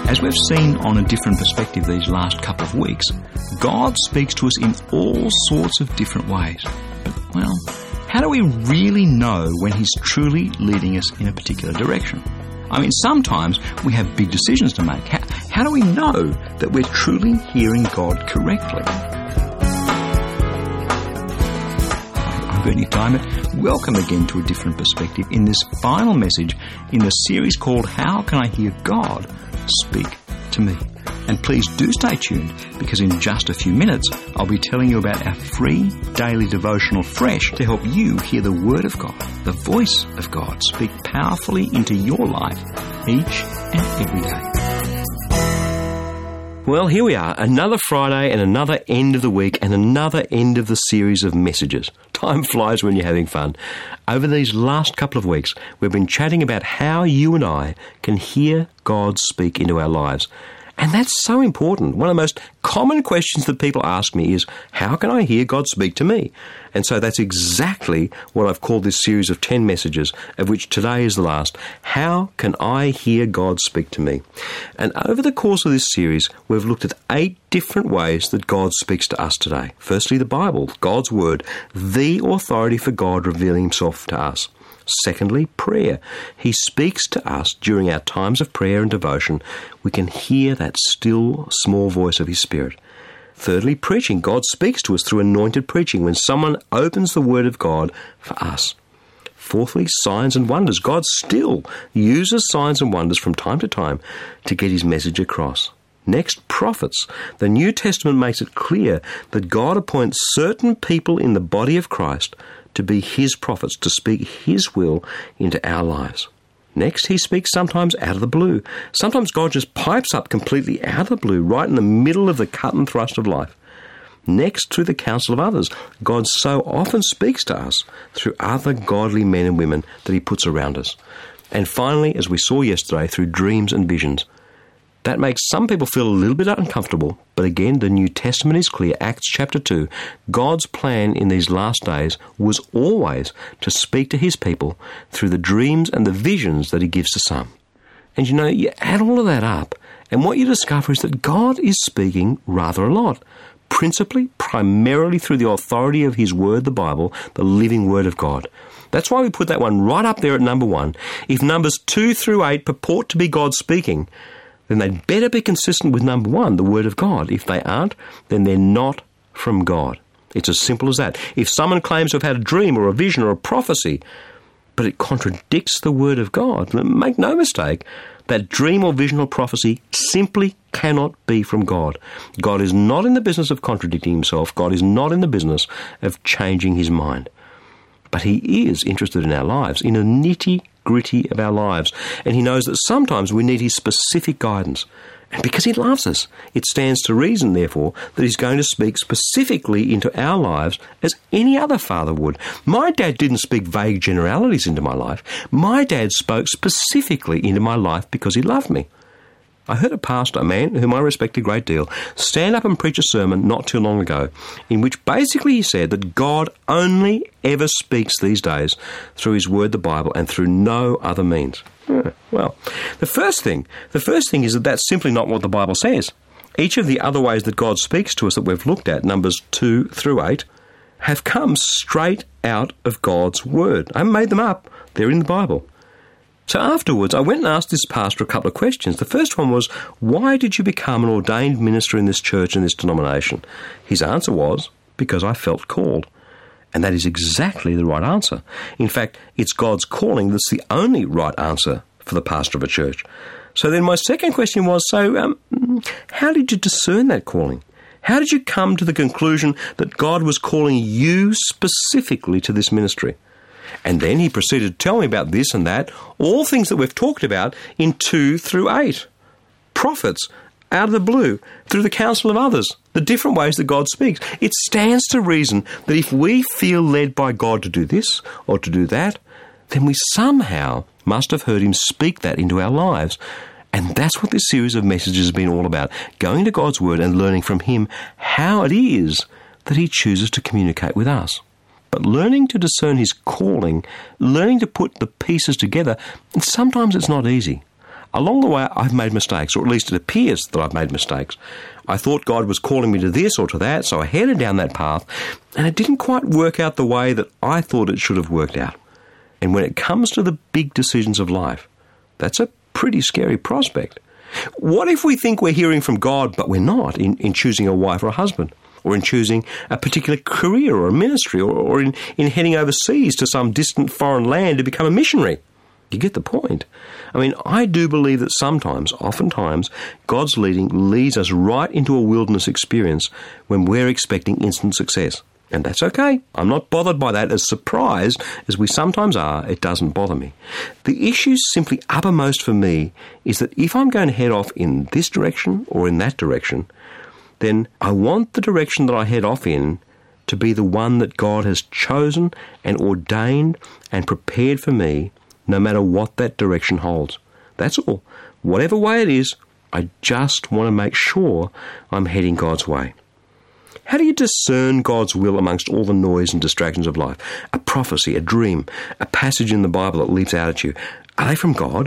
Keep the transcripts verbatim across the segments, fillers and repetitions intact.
As we've seen on A Different Perspective these last couple of weeks, God speaks to us in all sorts of different ways. But, well, how do we really know when He's truly leading us in a particular direction? I mean, sometimes we have big decisions to make. How, how do we know that we're truly hearing God correctly? I'm Bernie Diamond. Welcome again to A Different Perspective in this final message in the series called How Can I Hear God Speak to Me? And please do stay tuned, because in just a few minutes I'll be telling you about our free daily devotional Fresh to help you hear the Word of God, the voice of God, speak powerfully into your life each and every day. Well, here we are, another Friday and another end of the week and another end of the series of messages. Time flies when you're having fun. Over these last couple of weeks, we've been chatting about how you and I can hear God speak into our lives. And that's so important. One of the most common questions that people ask me is, how can I hear God speak to me? And so that's exactly what I've called this series of ten messages, of which today is the last. How can I hear God speak to me? And over the course of this series, we've looked at eight different ways that God speaks to us today. Firstly, the Bible, God's Word, the authority for God revealing Himself to us. Secondly, prayer. He speaks to us during our times of prayer and devotion. We can hear that still, small voice of His Spirit. Thirdly, preaching. God speaks to us through anointed preaching when someone opens the Word of God for us. Fourthly, signs and wonders. God still uses signs and wonders from time to time to get His message across. Next, prophets. The New Testament makes it clear that God appoints certain people in the body of Christ to be His prophets, to speak His will into our lives. Next, He speaks sometimes out of the blue. Sometimes God just pipes up completely out of the blue, right in the middle of the cut and thrust of life. Next, through the counsel of others. God so often speaks to us through other godly men and women that He puts around us. And finally, as we saw yesterday, through dreams and visions. That makes some people feel a little bit uncomfortable, but again, the New Testament is clear. Acts chapter two, God's plan in these last days was always to speak to His people through the dreams and the visions that He gives to some. And you know, you add all of that up, and what you discover is that God is speaking rather a lot, principally, primarily through the authority of His Word, the Bible, the living Word of God. That's why we put that one right up there at number one. If numbers two through eight purport to be God speaking, then they'd better be consistent with number one, the Word of God. If they aren't, then they're not from God. It's as simple as that. If someone claims to have had a dream or a vision or a prophecy, but it contradicts the Word of God, make no mistake, that dream or vision or prophecy simply cannot be from God. God is not in the business of contradicting Himself. God is not in the business of changing His mind. But He is interested in our lives, in a nitty-gritty of our lives. And He knows that sometimes we need His specific guidance. And because He loves us, it stands to reason, therefore, that He's going to speak specifically into our lives as any other father would. My dad didn't speak vague generalities into my life. My dad spoke specifically into my life because he loved me. I heard a pastor, a man whom I respect a great deal, stand up and preach a sermon not too long ago, in which basically he said that God only ever speaks these days through His Word, the Bible, and through no other means. Yeah, well, the first thing, the first thing is that that's simply not what the Bible says. Each of the other ways that God speaks to us that we've looked at, numbers two through eight, have come straight out of God's Word. I haven't made them up. They're in the Bible. So afterwards, I went and asked this pastor a couple of questions. The first one was, why did you become an ordained minister in this church and this denomination? His answer was, because I felt called. And that is exactly the right answer. In fact, it's God's calling that's the only right answer for the pastor of a church. So then my second question was, so um, how did you discern that calling? How did you come to the conclusion that God was calling you specifically to this ministry? And then he proceeded to tell me about this and that, all things that we've talked about in two through eight. Prophets, out of the blue, through the counsel of others, the different ways that God speaks. It stands to reason that if we feel led by God to do this or to do that, then we somehow must have heard Him speak that into our lives. And that's what this series of messages has been all about, going to God's Word and learning from Him how it is that He chooses to communicate with us. But learning to discern His calling, learning to put the pieces together, and sometimes it's not easy. Along the way, I've made mistakes, or at least it appears that I've made mistakes. I thought God was calling me to this or to that, so I headed down that path, and it didn't quite work out the way that I thought it should have worked out. And when it comes to the big decisions of life, that's a pretty scary prospect. What if we think we're hearing from God, but we're not, in, in choosing a wife or a husband, or in choosing a particular career or a ministry, or, or in, in heading overseas to some distant foreign land to become a missionary? You get the point. I mean, I do believe that sometimes, oftentimes, God's leading leads us right into a wilderness experience when we're expecting instant success. And that's okay. I'm not bothered by that. As surprised as we sometimes are, it doesn't bother me. The issue simply uppermost for me is that if I'm going to head off in this direction or in that direction, then I want the direction that I head off in to be the one that God has chosen and ordained and prepared for me, no matter what that direction holds. That's all. Whatever way it is, I just want to make sure I'm heading God's way. How do you discern God's will amongst all the noise and distractions of life? A prophecy, a dream, a passage in the Bible that leaps out at you. Are they from God?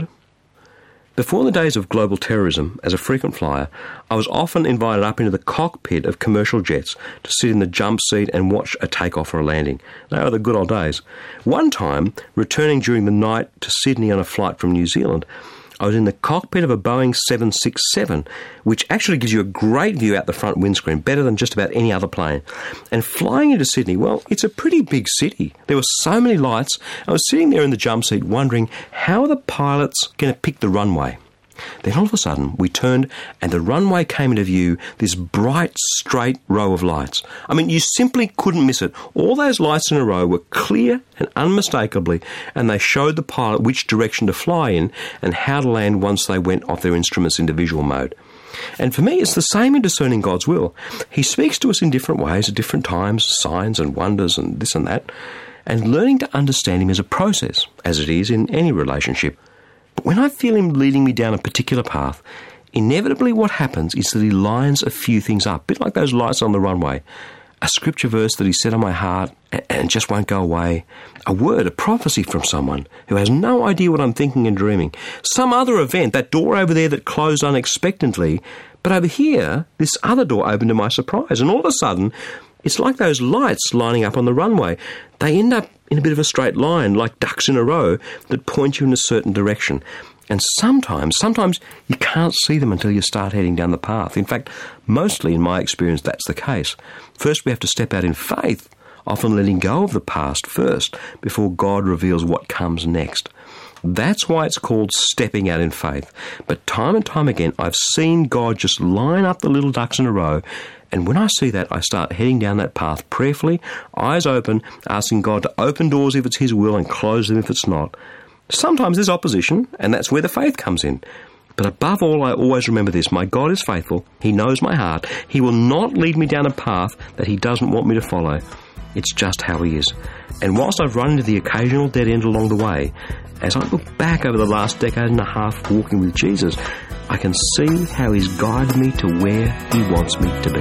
Before the days of global terrorism, as a frequent flyer, I was often invited up into the cockpit of commercial jets to sit in the jump seat and watch a takeoff or a landing. They were the good old days. One time, returning during the night to Sydney on a flight from New Zealand, I was in the cockpit of a Boeing seven sixty-seven, which actually gives you a great view out the front windscreen, better than just about any other plane. And flying into Sydney, well, it's a pretty big city. There were so many lights. I was sitting there in the jump seat wondering, how are the pilots going to pick the runway? Then all of a sudden, we turned and the runway came into view, this bright, straight row of lights. I mean, you simply couldn't miss it. All those lights in a row were clear and unmistakably, and they showed the pilot which direction to fly in and how to land once they went off their instruments into visual mode. And for me, it's the same in discerning God's will. He speaks to us in different ways at different times, signs and wonders and this and that, and learning to understand Him is a process, as it is in any relationship. But when I feel Him leading me down a particular path, inevitably what happens is that He lines a few things up, a bit like those lights on the runway. A scripture verse that He set on my heart and just won't go away. A word, a prophecy from someone who has no idea what I'm thinking and dreaming. Some other event, that door over there that closed unexpectedly, but over here, this other door opened to my surprise. And all of a sudden, it's like those lights lining up on the runway. They end up in a bit of a straight line, like ducks in a row, that point you in a certain direction. And sometimes, sometimes you can't see them until you start heading down the path. In fact, mostly in my experience, that's the case. First, we have to step out in faith, often letting go of the past first, before God reveals what comes next. That's why it's called stepping out in faith. But time and time again, I've seen God just line up the little ducks in a row, and when I see that, I start heading down that path prayerfully, eyes open, asking God to open doors if it's His will and close them if it's not. Sometimes there's opposition, and that's where the faith comes in. But above all, I always remember this: my God is faithful. He knows my heart. He will not lead me down a path that He doesn't want me to follow. It's just how He is. And whilst I've run into the occasional dead end along the way, as I look back over the last decade and a half walking with Jesus, I can see how He's guided me to where He wants me to be.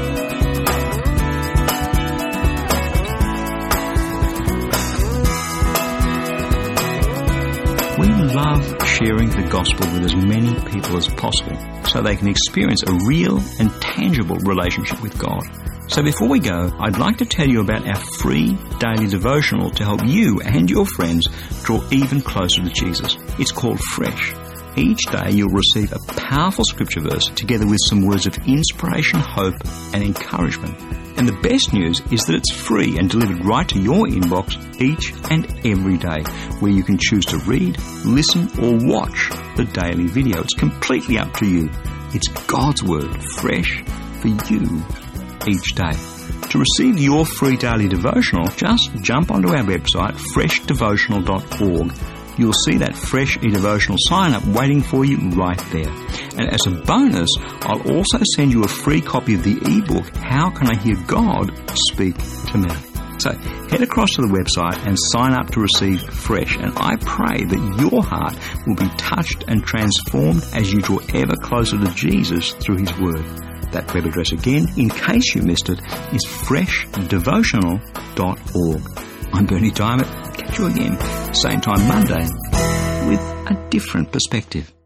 We love sharing the gospel with as many people as possible so they can experience a real and tangible relationship with God. So before we go, I'd like to tell you about our free daily devotional to help you and your friends draw even closer to Jesus. It's called Fresh. Each day you'll receive a powerful scripture verse together with some words of inspiration, hope and encouragement. And the best news is that it's free and delivered right to your inbox each and every day, where you can choose to read, listen or watch the daily video. It's completely up to you. It's God's Word, fresh for you each day. To receive your free daily devotional, just jump onto our website, fresh devotional dot org. You'll see that Fresh eDevotional sign-up waiting for you right there. And as a bonus, I'll also send you a free copy of the ebook, How Can I Hear God Speak to Me? So head across to the website and sign up to receive Fresh. And I pray that your heart will be touched and transformed as you draw ever closer to Jesus through His Word. That web address again, in case you missed it, is fresh devotional dot org. I'm Bernie Diamond. Catch you again, same time Monday, with a different perspective.